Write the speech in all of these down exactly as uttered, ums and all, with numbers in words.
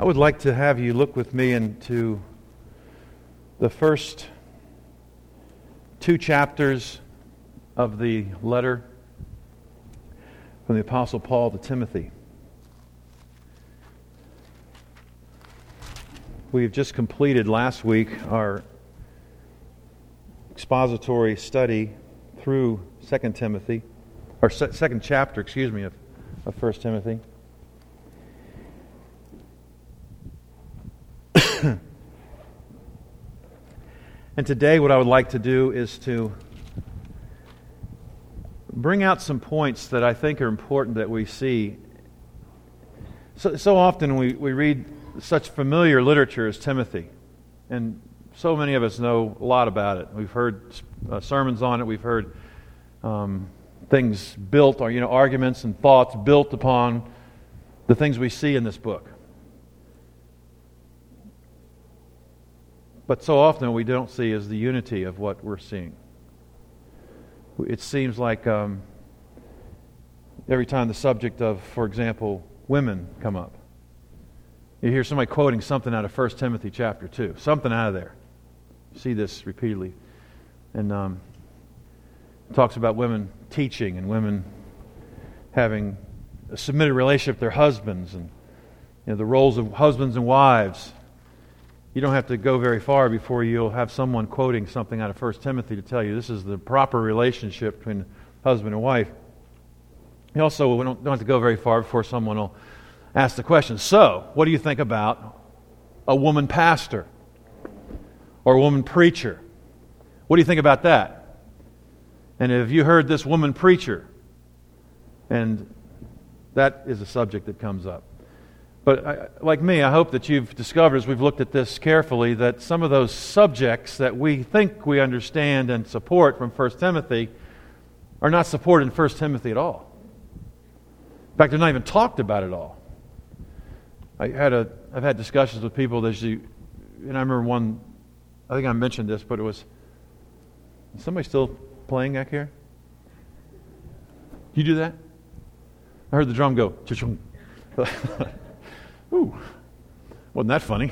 I would like to have you look with me into the first two chapters of the letter from the Apostle Paul to Timothy. We've just completed last week our expository study through Second Timothy, or second chapter, excuse me, of, of First Timothy. And today what I would like to do is to bring out some points that I think are important that we see. So, so often we, we read such familiar literature as Timothy, and so many of us know a lot about it. We've heard uh, sermons on it. We've heard um, things built, or you know, arguments and thoughts built upon the things we see in this book. But so often what we don't see is the unity of what we're seeing. It seems like um, every time the subject of, for example, women come up, you hear somebody quoting something out of First Timothy chapter two, something out of there. You see this repeatedly. And um, it talks about women teaching and women having a submitted relationship with their husbands, and you know, the roles of husbands and wives. You don't have to go very far before you'll have someone quoting something out of First Timothy to tell you this is the proper relationship between husband and wife. You also we don't, don't have to go very far before someone will ask the question, so, what do you think about a woman pastor or a woman preacher? What do you think about that? And have you heard this woman preacher? And that is a subject that comes up. But I, like me, I hope that you've discovered, as we've looked at this carefully, that some of those subjects that we think we understand and support from First Timothy are not supported in First Timothy at all. In fact, they're not even talked about at all. I had a, I've had discussions with people that you, and I remember one, I think I mentioned this, but it was, is somebody still playing back here? You do that? I heard the drum go, cha-chung. Ooh, wasn't that funny?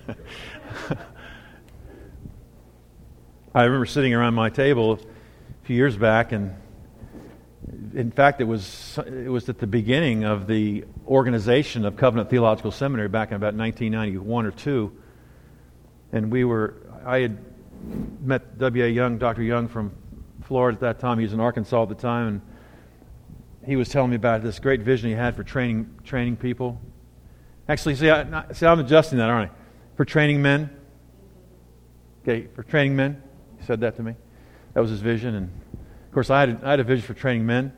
I remember sitting around my table a few years back, and in fact, it was it was at the beginning of the organization of Covenant Theological Seminary back in about nineteen ninety-one or two, and we were I had met W A Young, Doctor Young from Florida at that time. He was in Arkansas at the time, and he was telling me about this great vision he had for training training people. Actually, see, I, see, I'm adjusting that, aren't I? For training men. Okay, for training men. He said that to me. That was his vision. And, of course, I had a, I had a vision for training men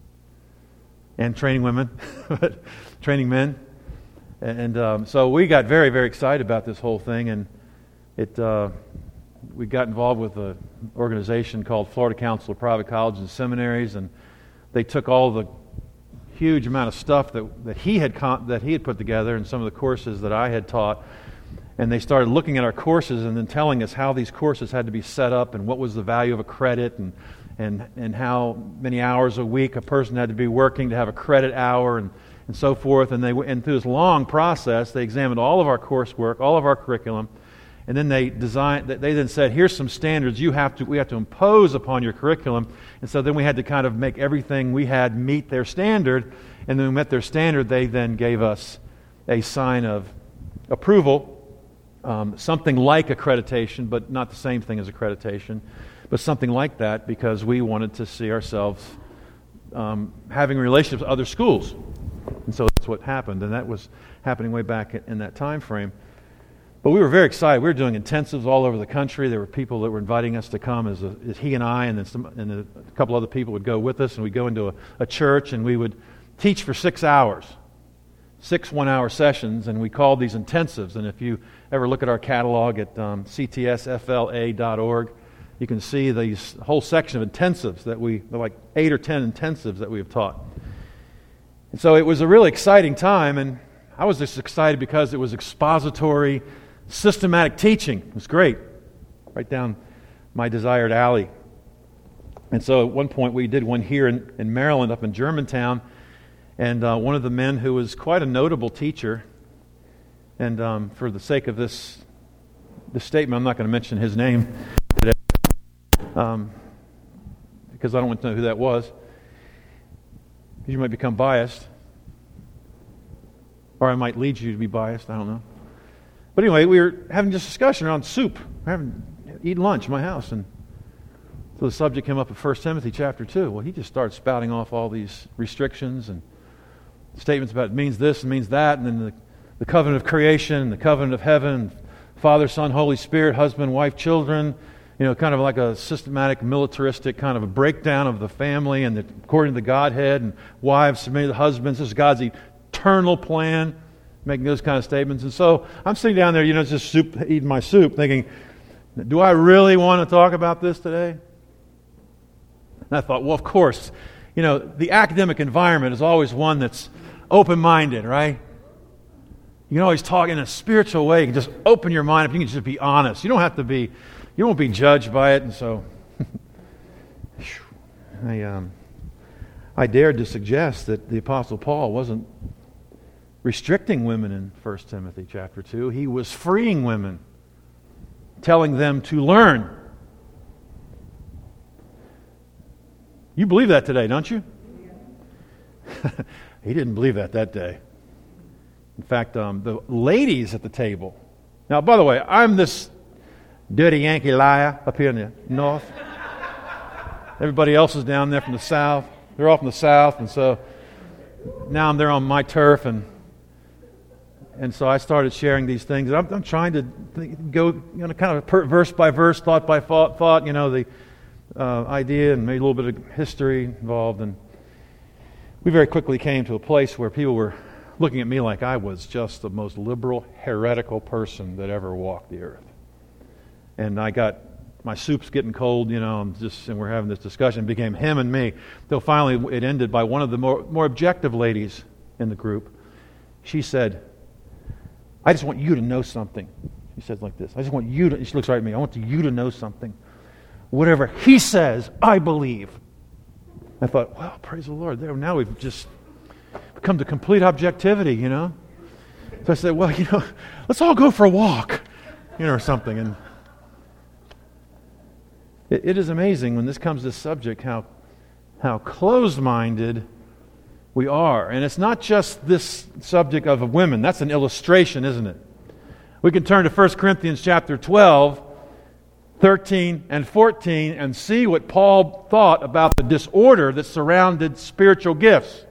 and training women, but training men. And um, so we got very, very excited about this whole thing. And it uh, we got involved with an organization called Florida Council of Private Colleges and Seminaries, and they took all the huge amount of stuff that, that he had con- that he had put together and some of the courses that I had taught, and they started looking at our courses and then telling us how these courses had to be set up and what was the value of a credit, and and and how many hours a week a person had to be working to have a credit hour, and, and so forth. And they and through this long process, they examined all of our coursework, all of our curriculum, and then they designed. They then said, "Here's some standards you have to we have to impose upon your curriculum." And so then we had to kind of make everything we had meet their standard. And then we met their standard. They then gave us a sign of approval, um, something like accreditation, but not the same thing as accreditation, but something like that, because we wanted to see ourselves um, having relationships with other schools. And so that's what happened, and that was happening way back in that time frame. But we were very excited. We were doing intensives all over the country. There were people that were inviting us to come as, a, as he and I, and then some, and a couple other people would go with us, and we'd go into a, a church, and we would teach for six hours, six one-hour sessions, and we called these intensives. And if you ever look at our catalog at um, c t s f l a dot org, you can see these whole section of intensives that we, like eight or ten intensives that we have taught. And so it was a really exciting time, and I was just excited because it was expository, systematic teaching. It was great, right down my desired alley. And so at one point we did one here in, in Maryland, up in Germantown, and uh, one of the men who was quite a notable teacher And um, for the sake of this, this statement, I'm not going to mention his name today um, because I don't want to know who that was. You might become biased. Or I might lead you to be biased. I don't know. But anyway, we were having this discussion around soup. We're having eating lunch in my house, and so the subject came up in First Timothy chapter two. Well, he just started spouting off all these restrictions and statements about it means this and means that, and then the, the covenant of creation, the covenant of heaven, Father, Son, Holy Spirit, husband, wife, children. You know, kind of like a systematic, militaristic kind of a breakdown of the family and the, according to the Godhead, and wives submitting to husbands. This is God's eternal plan, making those kind of statements. And so I'm sitting down there, you know, just soup, eating my soup, thinking, do I really want to talk about this today? And I thought, well, of course, you know, the academic environment is always one that's open-minded, right? You can always talk in a spiritual way. You can just open your mind up. You can just be honest. You don't have to be, you won't be judged by it. And so I, um, I dared to suggest that the Apostle Paul wasn't restricting women in First Timothy chapter two. He was freeing women, telling them to learn. You believe that today, don't you? He didn't believe that that day. In fact, um, the ladies at the table. Now, by the way, I'm this dirty Yankee liar up here in the north. Everybody else is down there from the south. They're all from the south, and so now I'm there on my turf, and and so I started sharing these things. And I'm, I'm trying to think, go, you know, kind of per, verse by verse, thought by thought, thought you know, the uh, idea, and maybe a little bit of history involved. And we very quickly came to a place where people were looking at me like I was just the most liberal, heretical person that ever walked the earth. And I got, my soup's getting cold, you know, and, just, and we're having this discussion. It became him and me. Till finally it ended by one of the more, more objective ladies in the group. She said, I just want you to know something. She says like this. I just want you to, she looks right at me, I want you to know something. Whatever he says, I believe. I thought, well, praise the Lord. There, now we've just come to complete objectivity, you know. So I said, well, you know, let's all go for a walk, you know, or something. And it, it is amazing when this comes to this subject how how closed-minded we are. And it's not just this subject of women. That's an illustration, isn't it? We can turn to First Corinthians chapter twelve, thirteen and fourteen and see what Paul thought about the disorder that surrounded spiritual gifts.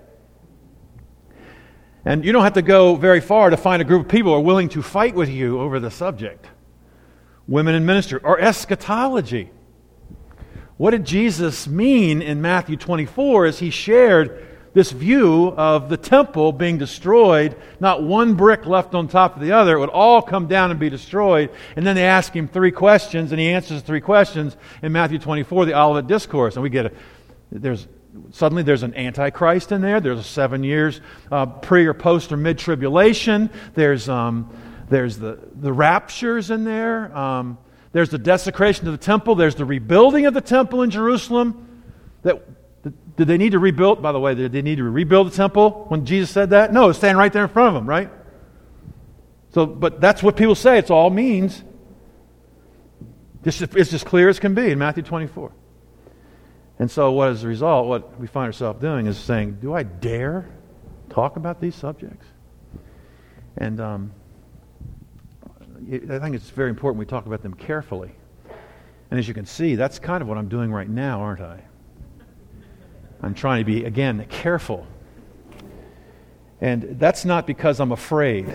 And you don't have to go very far to find a group of people who are willing to fight with you over the subject. Women in ministry, or eschatology. What did Jesus mean in Matthew twenty-four as he shared this view of the temple being destroyed, not one brick left on top of the other, it would all come down and be destroyed. And then they ask him three questions, and he answers three questions in Matthew twenty-four, the Olivet Discourse. And we get a, there's suddenly there's an Antichrist in there. There's seven years uh, pre or post or mid-tribulation. There's um, there's the, the raptures in there. Um, there's the desecration of the temple. There's the rebuilding of the temple in Jerusalem. That Did they need to rebuild? By the way, did they need to rebuild the temple when Jesus said that? No, it's standing right there in front of them, right? So, but that's what people say. It's all means. It's just clear as can be in Matthew twenty-four. And so, what is the result? What we find ourselves doing is saying, "Do I dare talk about these subjects?" And um, I think it's very important we talk about them carefully. And as you can see, that's kind of what I'm doing right now, aren't I? I'm trying to be, again, careful. And that's not because I'm afraid.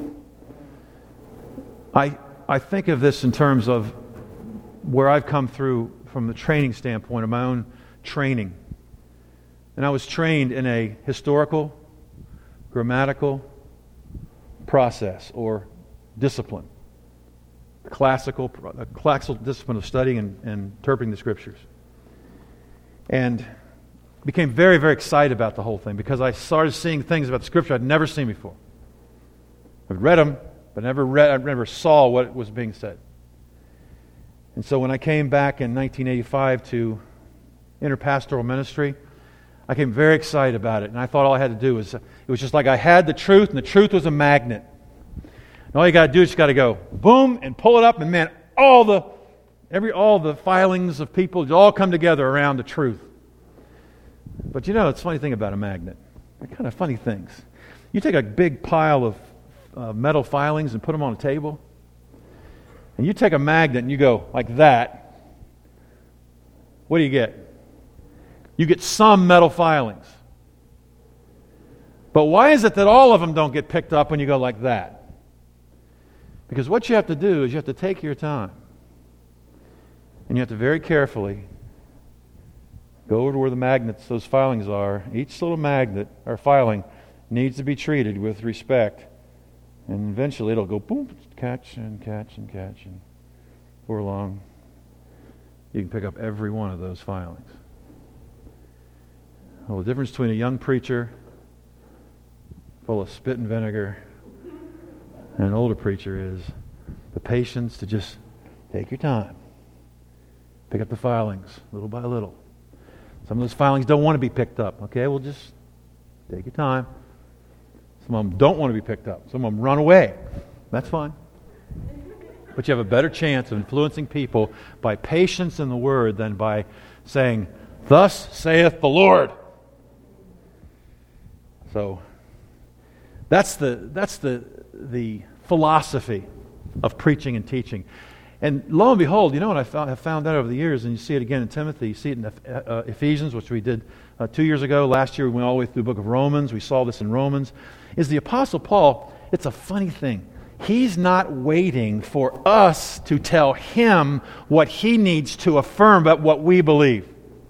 I I think of this in terms of where I've come through from the training standpoint of my own training. And I was trained in a historical, grammatical process or discipline. Classical, a classical discipline of studying and, and interpreting the Scriptures. And became very, very excited about the whole thing because I started seeing things about the Scripture I'd never seen before. I'd read them, but never read, I never saw what was being said. And so when I came back in nineteen eighty-five to interpastoral ministry, I came very excited about it. And I thought all I had to do was, it was just like I had the truth, and the truth was a magnet. And all you got to do is you got to go boom and pull it up, and man, all the every all the filings of people all come together around the truth. But you know, it's a funny thing about a magnet. They're kind of funny things. You take a big pile of uh, metal filings and put them on a table, and you take a magnet and you go like that. What do you get? You get some metal filings. But why is it that all of them don't get picked up when you go like that? Because what you have to do is you have to take your time. And you have to very carefully go over to where the magnets, those filings are. Each little magnet or filing needs to be treated with respect. And eventually it'll go boom, catch and catch and catch. And before long, you can pick up every one of those filings. Well, the difference between a young preacher full of spit and vinegar and an older preacher is the patience to just take your time. Pick up the filings little by little. Some of those filings don't want to be picked up. Okay, well, just take your time. Some of them don't want to be picked up. Some of them run away. That's fine. But you have a better chance of influencing people by patience in the Word than by saying, "Thus saith the Lord." So that's the that's the the philosophy of preaching and teaching. And lo and behold, you know what I found, have found out over the years, and you see it again in Timothy, you see it in uh, Ephesians, which we did uh, two years ago. Last year we went all the way through the book of Romans. We saw this in Romans. Is the Apostle Paul, it's a funny thing. He's not waiting for us to tell him what he needs to affirm about what we believe.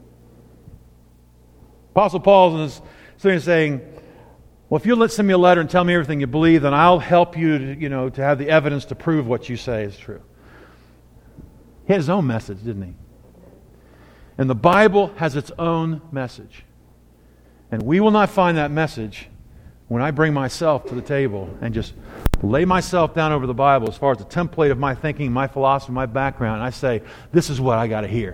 Apostle Paul is sitting there saying, well, if you'll send me a letter and tell me everything you believe, then I'll help you to, you know, to have the evidence to prove what you say is true. He had his own message, didn't he? And the Bible has its own message. And we will not find that message when I bring myself to the table and just lay myself down over the Bible as far as the template of my thinking, my philosophy, my background, and I say, this is what I got to hear.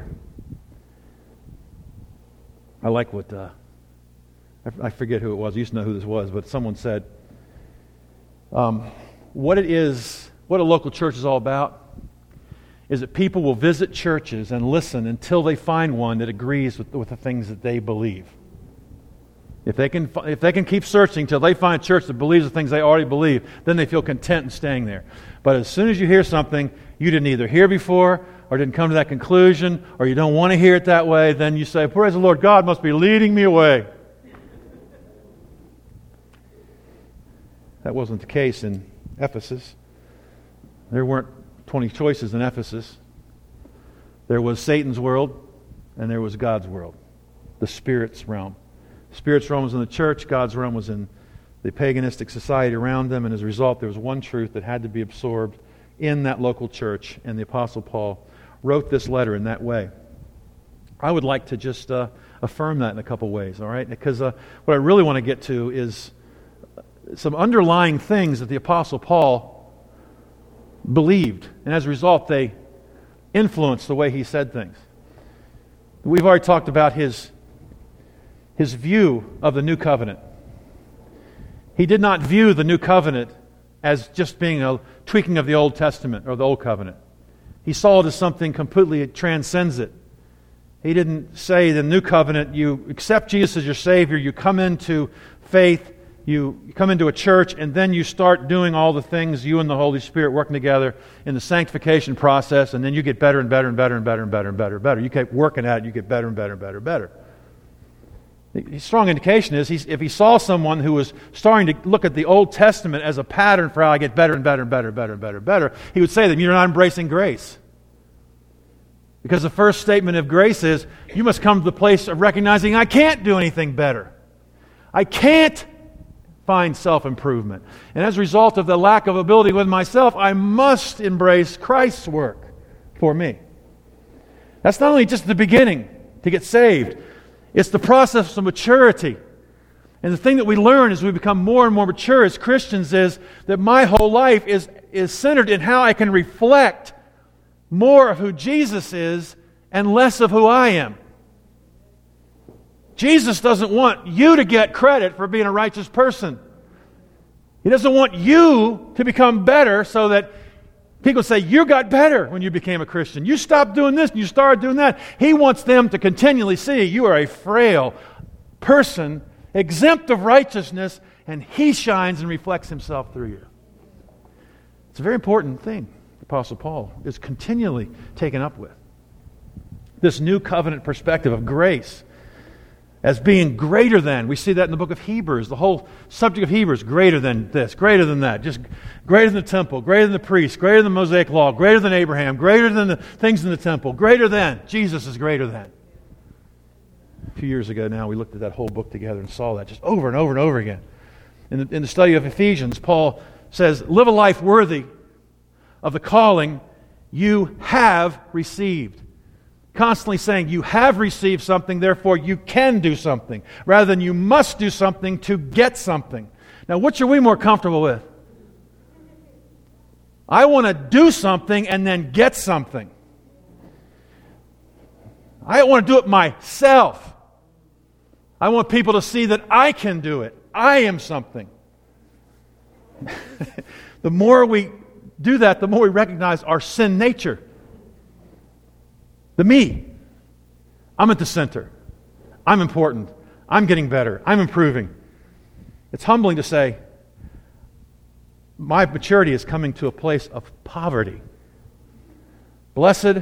I like what, uh, I forget who it was. I used to know who this was, but someone said, um, what it is, what a local church is all about is that people will visit churches and listen until they find one that agrees with, with the things that they believe. If they can if they can keep searching until they find a church that believes the things they already believe, then they feel content in staying there. But as soon as you hear something you didn't either hear before or didn't come to that conclusion or you don't want to hear it that way, then you say, praise the Lord, God must be leading me away. That wasn't the case in Ephesus. There weren't twenty choices in Ephesus. There was Satan's world and there was God's world, the Spirit's realm. Spirit's realm was in the church, God's realm was in the paganistic society around them, and as a result there was one truth that had to be absorbed in that local church, and the Apostle Paul wrote this letter in that way. I would like to just uh, affirm that in a couple ways, all right? Because uh, what I really want to get to is some underlying things that the Apostle Paul believed, and as a result they influenced the way he said things. We've already talked about his his view of the New Covenant. He did not view the New Covenant as just being a tweaking of the Old Testament or the Old Covenant. He saw it as something completely, it transcends it. He didn't say the New Covenant, you accept Jesus as your Savior, you come into faith, you come into a church, and then you start doing all the things, you and the Holy Spirit working together in the sanctification process, and then you get better and better and better and better and better and better and better. You keep working at it, you get better and better and better and better. The strong indication is he's, if he saw someone who was starting to look at the Old Testament as a pattern for how I get better and better and better and better and better and better, he would say to them, you're not embracing grace. Because the first statement of grace is, you must come to the place of recognizing I can't do anything better. I can't find self-improvement. And as a result of the lack of ability with myself, I must embrace Christ's work for me. That's not only just the beginning to get saved. It's the process of maturity. And the thing that we learn as we become more and more mature as Christians is that my whole life is, is centered in how I can reflect more of who Jesus is and less of who I am. Jesus doesn't want you to get credit for being a righteous person. He doesn't want you to become better so that people say, you got better when you became a Christian. You stopped doing this and you started doing that. He wants them to continually see you are a frail person, exempt of righteousness, and He shines and reflects Himself through you. It's a very important thing the Apostle Paul is continually taken up with. This new covenant perspective of grace as being greater than. We see that in the book of Hebrews. The whole subject of Hebrews, greater than this, greater than that. Just greater than the temple, greater than the priest, greater than the Mosaic law, greater than Abraham, greater than the things in the temple, greater than. Jesus is greater than. A few years ago now, we looked at that whole book together and saw that just over and over and over again. In the, in the study of Ephesians, Paul says, live a life worthy of the calling you have received. Constantly saying you have received something, therefore you can do something, rather than you must do something to get something. Now, which are we more comfortable with? I want to do something and then get something. I want to do it myself. I want people to see that I can do it. I am something. The more we do that, the more we recognize our sin nature. The me. I'm at the center. I'm important. I'm getting better. I'm improving. It's humbling to say, my maturity is coming to a place of poverty. Blessed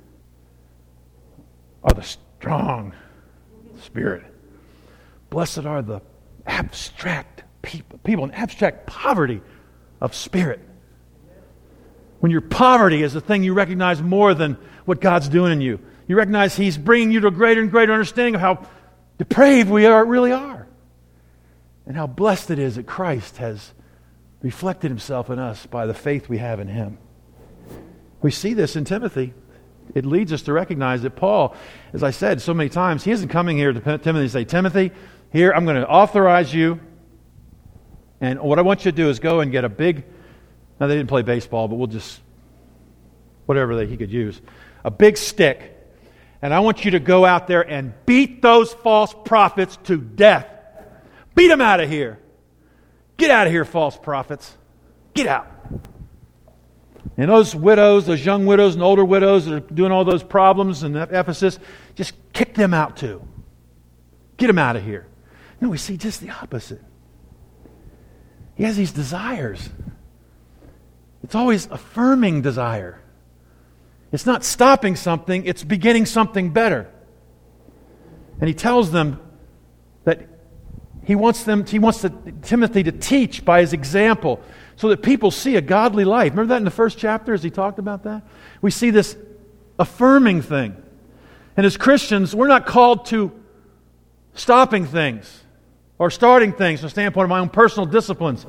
are the strong spirit. Blessed are the abstract people, people in abstract poverty of spirit. When your poverty is the thing you recognize more than what God's doing in you. You recognize He's bringing you to a greater and greater understanding of how depraved we are, really are. And how blessed it is that Christ has reflected Himself in us by the faith we have in Him. We see this in Timothy. It leads us to recognize that Paul, as I said so many times, he isn't coming here to Timothy and say, Timothy, here I'm going to authorize you, and what I want you to do is go and get a big, now they didn't play baseball, but we'll just, whatever they, he could use, a big stick, and I want you to go out there and beat those false prophets to death. Beat them out of here. Get out of here, false prophets. Get out. And those widows, those young widows and older widows that are doing all those problems in Ephesus, just kick them out too. Get them out of here. No, we see just the opposite. He has these desires. It's always affirming desire. It's not stopping something, it's beginning something better. And he tells them that he wants them, he wants to, Timothy to teach by his example so that people see a godly life. Remember that in the first chapter as he talked about that? We see this affirming thing. And as Christians, we're not called to stopping things or starting things from the standpoint of my own personal disciplines.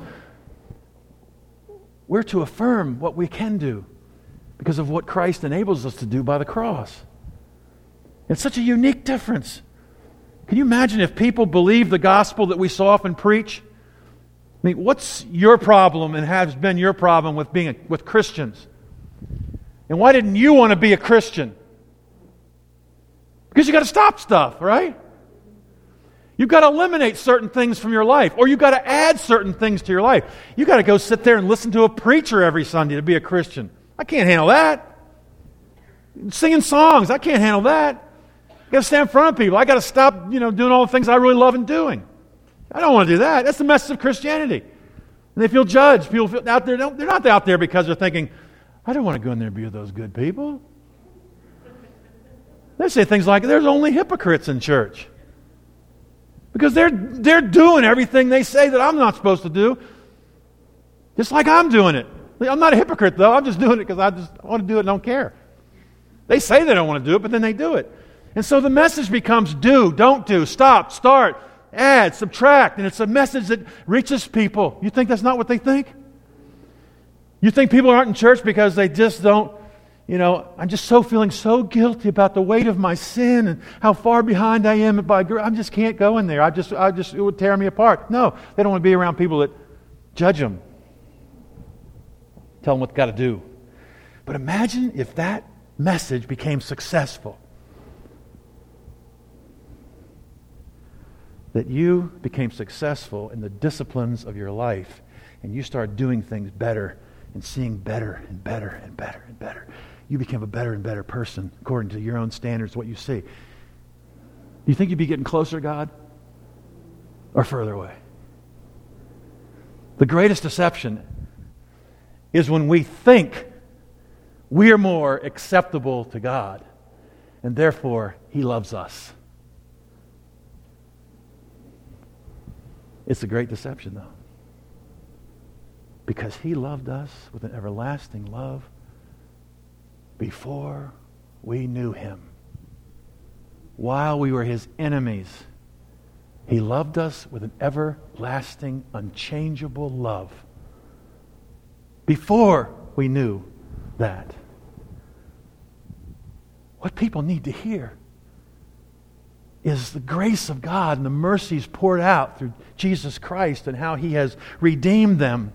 We're to affirm what we can do because of what Christ enables us to do by the cross. It's such a unique difference. Can you imagine if people believed the gospel that we so often preach? I mean, what's your problem and has been your problem with being a, with Christians? And why didn't you want to be a Christian? Because you got to stop stuff, right? You've got to eliminate certain things from your life, or you've got to add certain things to your life. You've got to go sit there and listen to a preacher every Sunday to be a Christian. I can't handle that. Singing songs, I can't handle that. I got to stand in front of people. I got to stop, you know, doing all the things I really love and doing. I don't want to do that. That's the message of Christianity. And they feel judged. People feel out there. They're not out there because they're thinking, I don't want to go in there and be with those good people. They say things like, there's only hypocrites in church. Because they're they're doing everything they say that I'm not supposed to do. Just like I'm doing it. I'm not a hypocrite, though. I'm just doing it because I just want to do it and don't care. They say they don't want to do it, but then they do it. And so the message becomes do, don't do, stop, start, add, subtract. And it's a message that reaches people. You think that's not what they think? You think people aren't in church because they just don't, you know, I'm just so feeling so guilty about the weight of my sin and how far behind I am by grace. I just can't go in there. I just, I just, it would tear me apart. No, they don't want to be around people that judge them. Tell them what they've got to do. But imagine if that message became successful. That you became successful in the disciplines of your life and you start doing things better and seeing better and better and better and better, you become a better and better person according to your own standards, what you see. Do you think you'd be getting closer to God or further away? The greatest deception is when we think we are more acceptable to God, and therefore He loves us. It's a great deception, though. Because He loved us with an everlasting love before we knew Him. While we were His enemies, He loved us with an everlasting, unchangeable love. Before we knew that. What people need to hear is the grace of God and the mercies poured out through Jesus Christ and how He has redeemed them.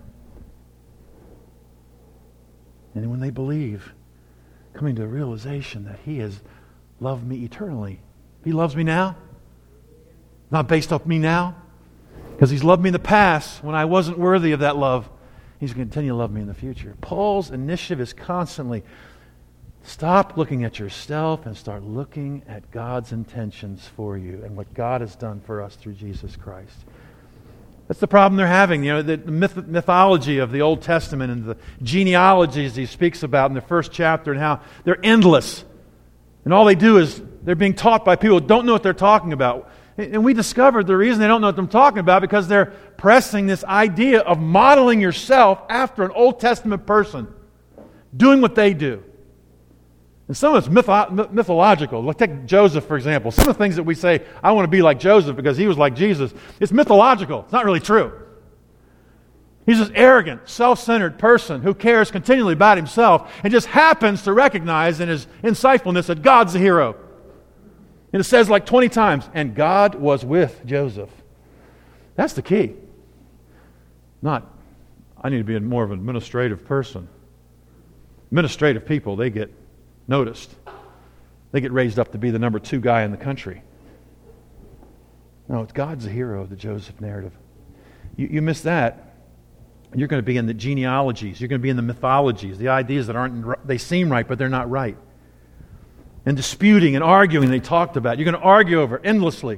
And when they believe, coming to a realization that He has loved me eternally. He loves me now. Not based off me now. Because He's loved me in the past when I wasn't worthy of that love. He's going to continue to love me in the future. Paul's initiative is constantly stop looking at yourself and start looking at God's intentions for you and what God has done for us through Jesus Christ. That's the problem they're having. You know, the myth- mythology of the Old Testament and the genealogies he speaks about in the first chapter and how they're endless. And all they do is they're being taught by people who don't know what they're talking about. And we discovered the reason they don't know what I'm talking about because they're pressing this idea of modeling yourself after an Old Testament person, doing what they do. And some of it's mytho- mythological. Like take Joseph, for example. Some of the things that we say, I want to be like Joseph because he was like Jesus, it's mythological. It's not really true. He's this arrogant, self-centered person who cares continually about himself and just happens to recognize in his insightfulness that God's the hero. And it says like twenty times, and God was with Joseph. That's the key. Not, I need to be more of an administrative person. Administrative people, they get noticed. They get raised up to be the number two guy in the country. No, it's God's the hero of the Joseph narrative. You, you miss that, you're going to be in the genealogies. You're going to be in the mythologies, the ideas that aren't, they seem right, but they're not right. And disputing and arguing they talked about. You're going to argue over it endlessly.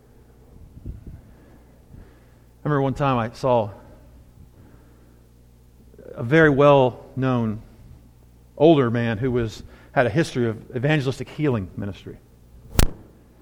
I remember one time I saw a very well-known older man who was had a history of evangelistic healing ministry. It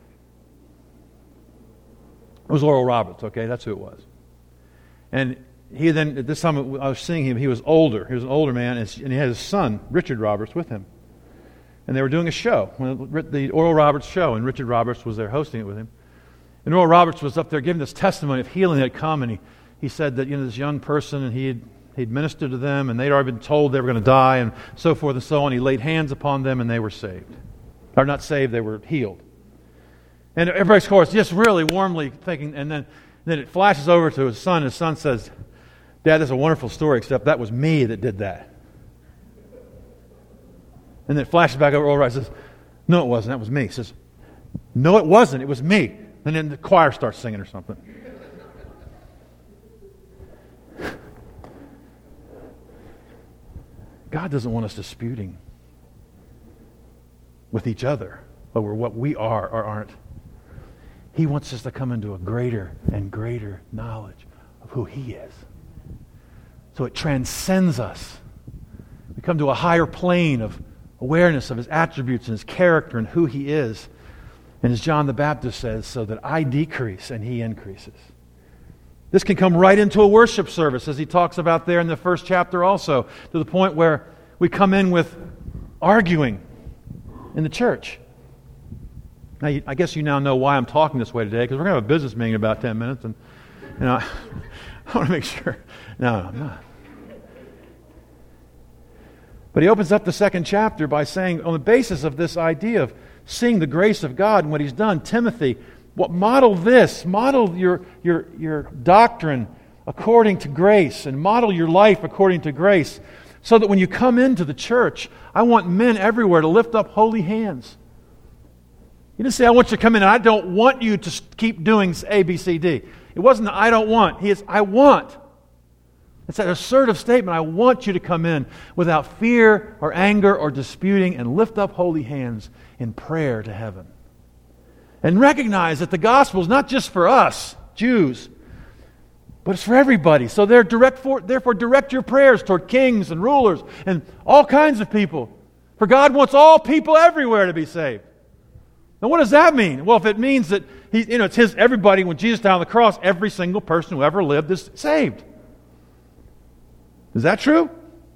was Oral Roberts, okay? That's who it was. And he then, at this time I was seeing him, he was older. He was an older man, and he had his son, Richard Roberts, with him. And they were doing a show, the Oral Roberts show, and Richard Roberts was there hosting it with him. And Oral Roberts was up there giving this testimony of healing that had come, and he, he said that, you know, this young person, and he had he'd ministered to them, and they'd already been told they were going to die, and so forth and so on. He laid hands upon them, and they were saved. Or not saved, they were healed. And everybody's, of course, just really warmly thinking, and then, then it flashes over to his son, and his son says, Dad, that's a wonderful story, except that was me that did that. And then it flashes back over, Oral Roberts says, no, it wasn't, that was me. He says, no, it wasn't, it was me. And then the choir starts singing or something. God doesn't want us disputing with each other over what we are or aren't. He wants us to come into a greater and greater knowledge of who He is. So it transcends us. We come to a higher plane of awareness of His attributes and His character and who He is. And as John the Baptist says, so that I decrease and He increases. This can come right into a worship service, as he talks about there in the first chapter also, to the point where we come in with arguing in the church. Now, I guess you now know why I'm talking this way today, because we're going to have a business meeting in about ten minutes, and you know, I want to make sure. No, no, I'm not. But he opens up the second chapter by saying, on the basis of this idea of seeing the grace of God and what He's done, Timothy, what model this, model your, your, your doctrine according to grace, and model your life according to grace, so that when you come into the church, I want men everywhere to lift up holy hands. He didn't say, I want you to come in and I don't want you to keep doing A, B, C, D. It wasn't the I don't want. He is, I want. It's that assertive statement. I want you to come in without fear or anger or disputing and lift up holy hands in prayer to heaven. And recognize that the gospel is not just for us, Jews, but it's for everybody. So they're direct for, therefore direct your prayers toward kings and rulers and all kinds of people. For God wants all people everywhere to be saved. Now what does that mean? Well, if it means that he, you know, it's his everybody, when Jesus died on the cross, every single person who ever lived is saved. Is that true?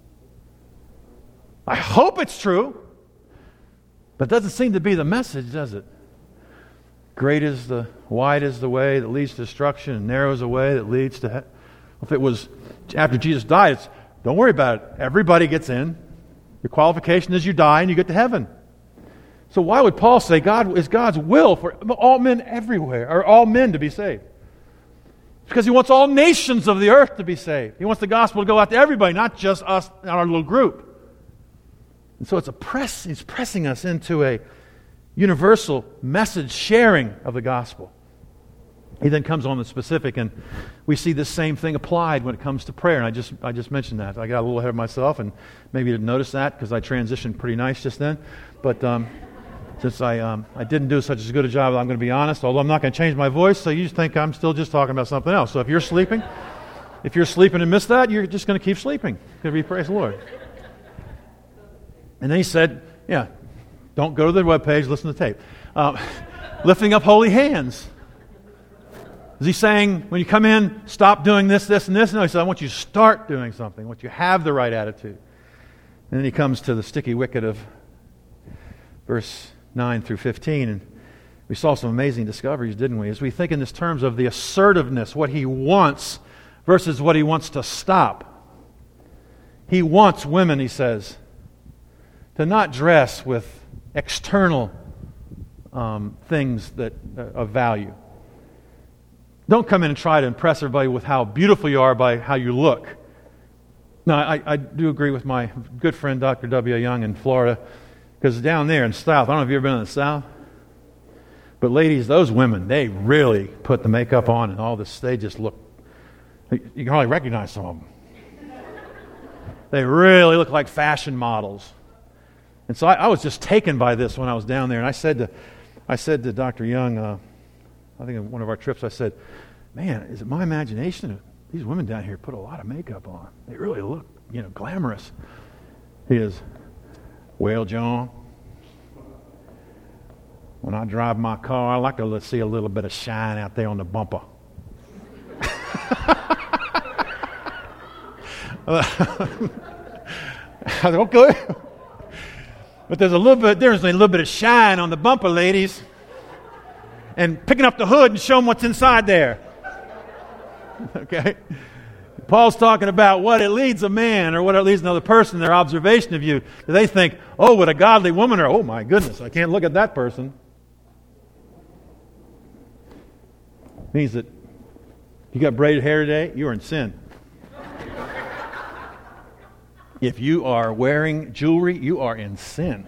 I hope it's true. But it doesn't seem to be the message, does it? Great is the, wide is the way that leads to destruction, and narrow is the way that leads to heaven. If it was after Jesus died, it's, don't worry about it. Everybody gets in. Your qualification is you die and you get to heaven. So why would Paul say God is God's will for all men everywhere, or all men to be saved? Because he wants all nations of the earth to be saved. He wants the gospel to go out to everybody, not just us and our little group. And so it's a press, he's pressing us into a universal message sharing of the gospel. He then comes on the specific, and we see the same thing applied when it comes to prayer. And I just I just mentioned that. I got a little ahead of myself, and maybe you didn't notice that because I transitioned pretty nice just then. But um, since I um, I didn't do such as good a job, I'm going to be honest, although I'm not going to change my voice, so you think I'm still just talking about something else. So if you're sleeping, if you're sleeping and miss that, you're just going to keep sleeping. Could be praise the Lord. And then he said, yeah, don't go to the webpage, listen to the tape. Um, lifting up holy hands. Is he saying, when you come in, stop doing this, this, and this? No, he said, I want you to start doing something. I want you to have the right attitude. And then he comes to the sticky wicket of verse nine through fifteen. And we saw some amazing discoveries, didn't we? As we think in this terms of the assertiveness, what he wants versus what he wants to stop. He wants women, he says, to not dress with external um, things that uh, of value. Don't come in and try to impress everybody with how beautiful you are by how you look. Now, I, I do agree with my good friend Doctor W. Young in Florida, because down there in the South, I don't know if you've ever been in the South, but ladies, those women, they really put the makeup on and all this. They just look, you can hardly recognize some of them. They really look like fashion models. And so I, I was just taken by this when I was down there, and I said to, I said to Doctor Young, uh, I think on one of our trips, I said, man, is it my imagination? These women down here put a lot of makeup on. They really look, you know, glamorous. He is, well, John, when I drive my car, I like to see a little bit of shine out there on the bumper. I said, okay. But there's a little bit, there's a little bit of shine on the bumper, ladies. And picking up the hood and show them what's inside there. Okay? Paul's talking about what it leads a man or what it leads another person, their observation of you. Do they think, oh, what a godly woman, or oh my goodness, I can't look at that person. It means that you got braided hair today, you're in sin. If you are wearing jewelry, you are in sin.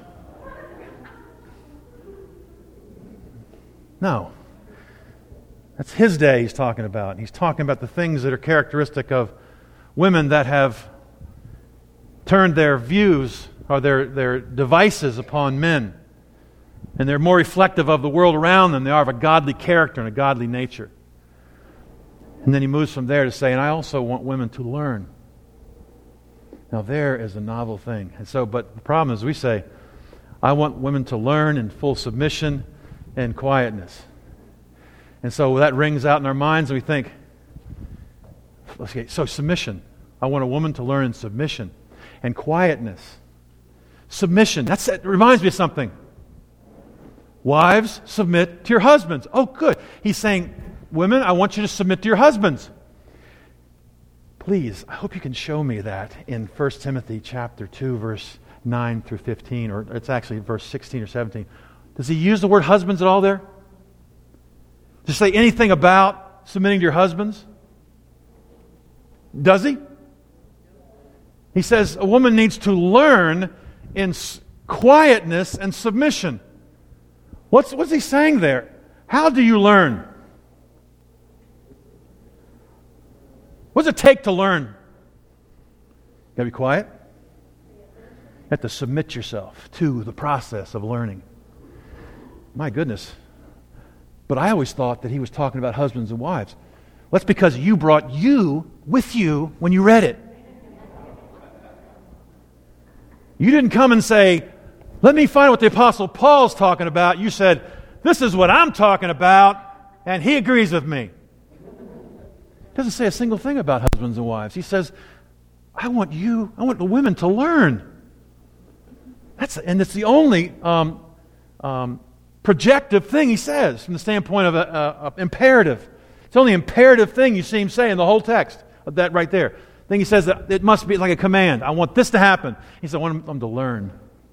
No. That's his day he's talking about. And he's talking about the things that are characteristic of women that have turned their views or their, their devices upon men. And they're more reflective of the world around them. They are of a godly character and a godly nature. And then he moves from there to say, and I also want women to learn. Now there is a novel thing. And so, but the problem is we say, I want women to learn in full submission and quietness. And so that rings out in our minds and we think, okay, so submission. I want a woman to learn in submission and quietness. Submission, that's, that reminds me of something. Wives, submit to your husbands. Oh, good. He's saying, women, I want you to submit to your husbands. Please, I hope you can show me that in First Timothy chapter two, verse nine through fifteen, or it's actually verse sixteen or seventeen. Does he use the word husbands at all there? Does he say anything about submitting to your husbands? Does he? He says a woman needs to learn in quietness and submission. What's, what's he saying there? How do you learn? What does it take to learn? got to be quiet. You have to submit yourself to the process of learning. My goodness. But I always thought that he was talking about husbands and wives. Well, that's because you brought you with you when you read it. You didn't come and say, let me find what the Apostle Paul's talking about. You said, this is what I'm talking about, and he agrees with me. He doesn't say a single thing about husbands and wives. He says, I want you, I want the women to learn. That's and it's the only um, um, projective thing he says from the standpoint of an imperative. It's the only imperative thing you see him say in the whole text of that right there. Then he says that it must be like a command. I want this to happen. He said, I want them to learn.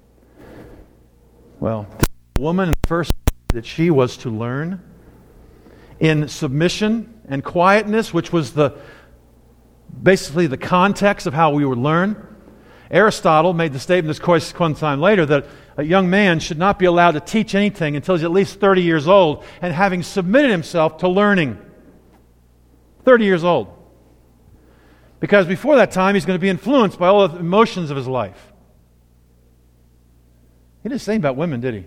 Well, the woman first that she was to learn in submission and quietness, which was the basically the context of how we would learn. Aristotle made the statement this course one time later that a young man should not be allowed to teach anything until he's at least thirty years old and having submitted himself to learning. thirty years old. Because before that time, he's going to be influenced by all the emotions of his life. He didn't say anything about women, did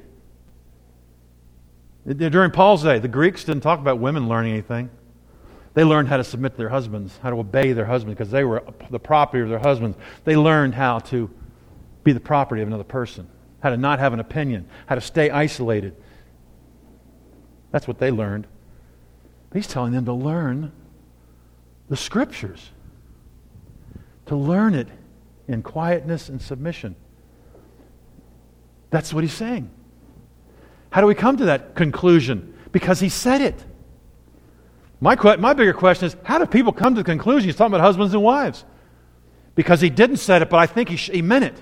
he? During Paul's day, the Greeks didn't talk about women learning anything. They learned how to submit to their husbands, how to obey their husbands, because they were the property of their husbands. They learned how to be the property of another person, how to not have an opinion, how to stay isolated. That's what they learned. But he's telling them to learn the Scriptures, to learn it in quietness and submission. That's what he's saying. How do we come to that conclusion? Because he said it. My, my bigger question is, how do people come to the conclusion he's talking about husbands and wives? Because he didn't say it, but I think he, sh- he meant it.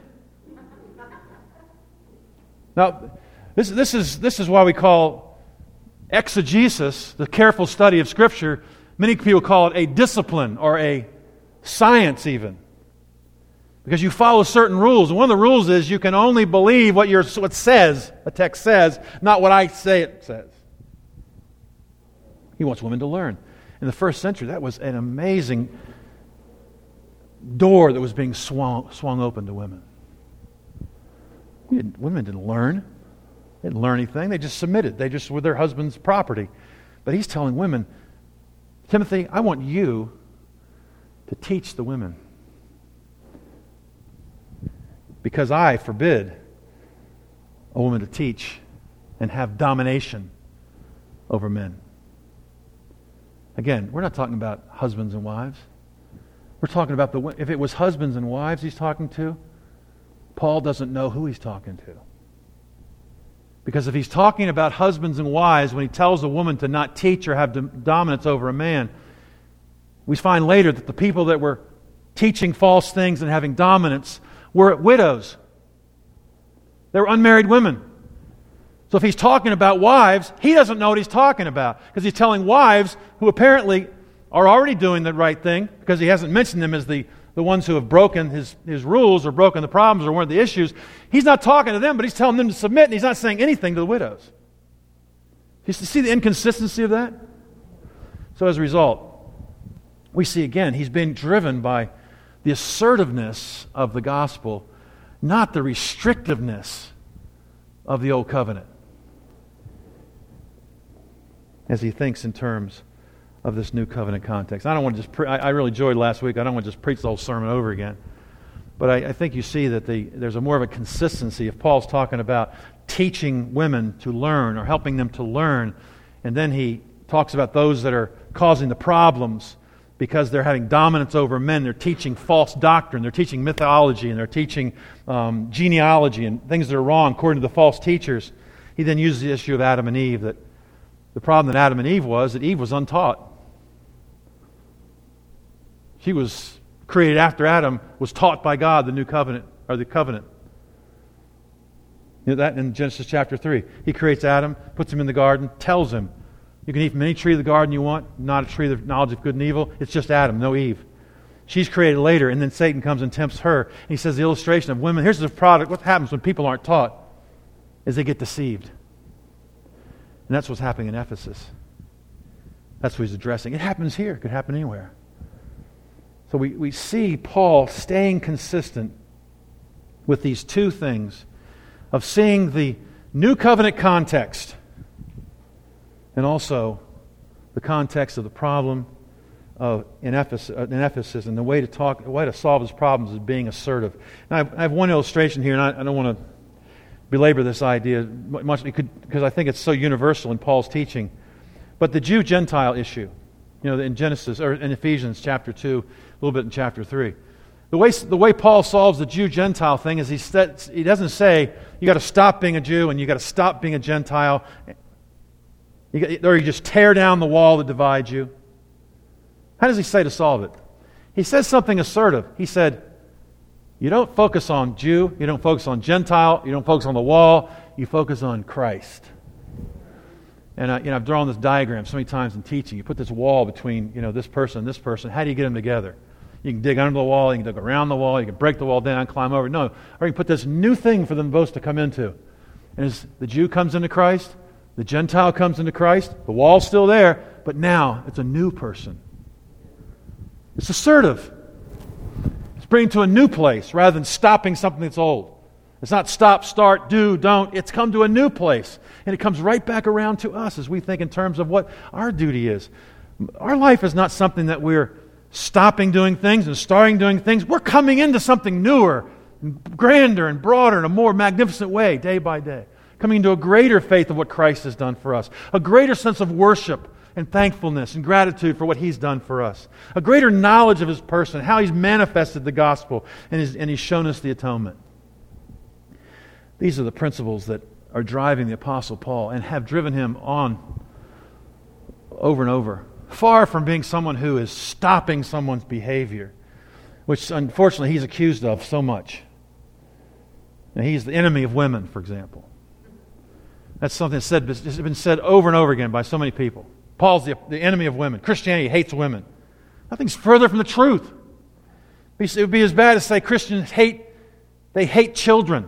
Now, this, this, is, this is why we call exegesis, the careful study of Scripture, many people call it a discipline or a science even. Because you follow certain rules. And one of the rules is you can only believe what, your, what says, a text says, not what I say it says. He wants women to learn. In the first century, that was an amazing door that was being swung, swung open to women. Didn't, women didn't learn. They didn't learn anything. They just submitted. They just were their husband's property. But he's telling women, Timothy, I want you to teach the women. Because I forbid a woman to teach and have domination over men. Again, we're not talking about husbands and wives. We're talking about the, if it was husbands and wives he's talking to, Paul doesn't know who he's talking to. Because if he's talking about husbands and wives when he tells a woman to not teach or have dom- dominance over a man, we find later that the people that were teaching false things and having dominance were widows. They were unmarried women. So if he's talking about wives, he doesn't know what he's talking about because he's telling wives who apparently are already doing the right thing because he hasn't mentioned them as the, the ones who have broken his, his rules or broken the problems or one of the issues. He's not talking to them, but he's telling them to submit, and he's not saying anything to the widows. You see the inconsistency of that? So as a result, we see again, he's being driven by the assertiveness of the gospel, not the restrictiveness of the old covenant. As he thinks in terms of this new covenant context. I don't want to just, pre- I, I really enjoyed last week. I don't want to just preach the whole sermon over again. But I, I think you see that the, there's a more of a consistency. If Paul's talking about teaching women to learn or helping them to learn, and then he talks about those that are causing the problems because they're having dominance over men, they're teaching false doctrine, they're teaching mythology, and they're teaching um, genealogy and things that are wrong according to the false teachers. He then uses the issue of Adam and Eve, that the problem that Adam and Eve was that Eve was untaught. She was created after Adam was taught by God the new covenant, or the covenant. You know that in Genesis chapter three. He creates Adam, puts him in the garden, tells him, you can eat from any tree of the garden you want, not a tree of the knowledge of good and evil. It's just Adam, no Eve. She's created later, and then Satan comes and tempts her. And he says the illustration of women, here's the product. What happens when people aren't taught is they get deceived. And that's what's happening in Ephesus. That's what he's addressing. It happens here. It could happen anywhere. So we, we see Paul staying consistent with these two things of seeing the new covenant context and also the context of the problem of in Ephesus, in Ephesus, and the way to talk, the way to solve his problems is being assertive. And I have, I have one illustration here, and I, I don't want to belabor this idea much because I think it's so universal in Paul's teaching. But the Jew-Gentile issue, you know, in Genesis or in Ephesians chapter two, a little bit in chapter three. The way the way Paul solves the Jew-Gentile thing is he sets, he doesn't say you got to stop being a Jew and you got to stop being a Gentile, you got, or you just tear down the wall that divides you. How does he say to solve it? He says something assertive. He said, you don't focus on Jew, you don't focus on Gentile, you don't focus on the wall, you focus on Christ. And I, you know, I've drawn this diagram so many times in teaching. You put this wall between, you know, this person and this person. How do you get them together? You can dig under the wall, you can dig around the wall, you can break the wall down, climb over. No, or you can put this new thing for them both to come into. And as the Jew comes into Christ, the Gentile comes into Christ, the wall's still there, but now it's a new person. It's assertive. It's bringing to a new place rather than stopping something that's old. It's not stop, start, do, don't. It's come to a new place. And it comes right back around to us as we think in terms of what our duty is. Our life is not something that we're stopping doing things and starting doing things. We're coming into something newer, and grander, and broader, in a more magnificent way, day by day. Coming into a greater faith of what Christ has done for us. A greater sense of worship and thankfulness and gratitude for what He's done for us. A greater knowledge of His person, how He's manifested the gospel, and He's, and he's shown us the atonement. These are the principles that are driving the Apostle Paul and have driven him on over and over. Far from being someone who is stopping someone's behavior, which unfortunately he's accused of so much. And he's the enemy of women, for example. That's something that's said, it's been said over and over again by so many people. Paul's the, the enemy of women. Christianity hates women. Nothing's further from the truth. It would be as bad as say Christians hate, they hate children.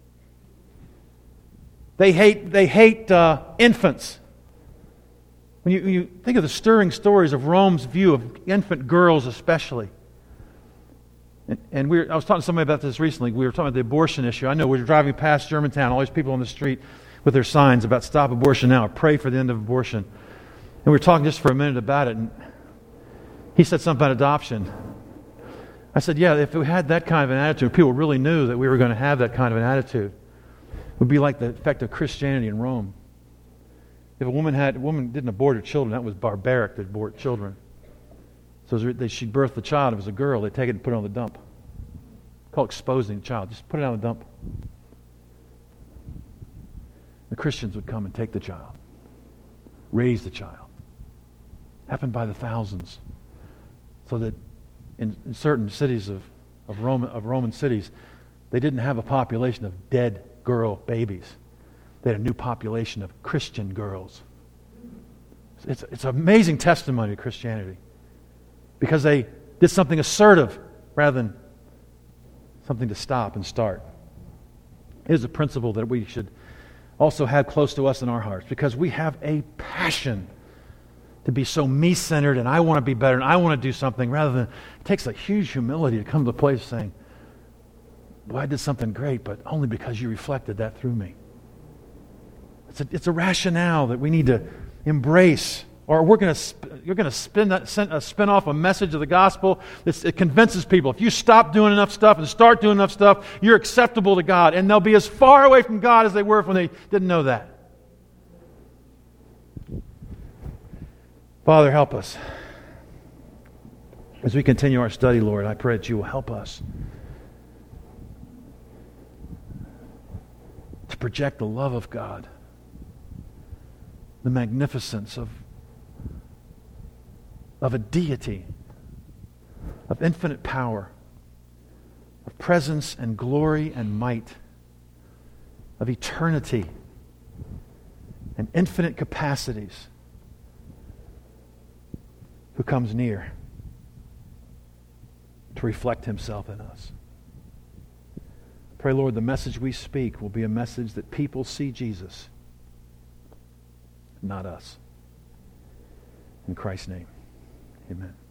They hate, they hate uh, infants. When you, when you think of the stirring stories of Rome's view of infant girls especially. And, and we were, I was talking to somebody about this recently. We were talking about the abortion issue. I know we were driving past Germantown, all these people on the street with their signs about stop abortion now, or pray for the end of abortion. And we were talking just for a minute about it, and he said something about adoption. I said, yeah, if we had that kind of an attitude, people really knew that we were going to have that kind of an attitude, it would be like the effect of Christianity in Rome. If a woman had a woman didn't abort her children, that was barbaric to abort children. So they, she'd birth the child. If it was a girl, they'd take it and put it on the dump. Called exposing the child. Just put it on the dump. The Christians would come and take the child, raise the child. Happened by the thousands. So that in, in certain cities of, of, Roman, of Roman cities, they didn't have a population of dead girl babies. They had a new population of Christian girls. It's, it's an amazing testimony to Christianity because they did something assertive rather than something to stop and start. It is a principle that we should also have close to us in our hearts because we have a passion to be so me-centered and I want to be better and I want to do something rather than, it takes a huge humility to come to the place of saying, well, I did something great, but only because you reflected that through me. It's a, it's a rationale that we need to embrace, or we're going to you're going to spin that uh, spin off a message of the gospel that convinces people if you stop doing enough stuff and start doing enough stuff, you're acceptable to God, and they'll be as far away from God as they were when they didn't know that. Father, help us as we continue our study, Lord. I pray that you will help us to project the love of God, the magnificence of, of a deity, of infinite power, of presence and glory and might, of eternity and infinite capacities, who comes near to reflect himself in us. Pray, Lord, the message we speak will be a message that people see Jesus, not us. In Christ's name, amen.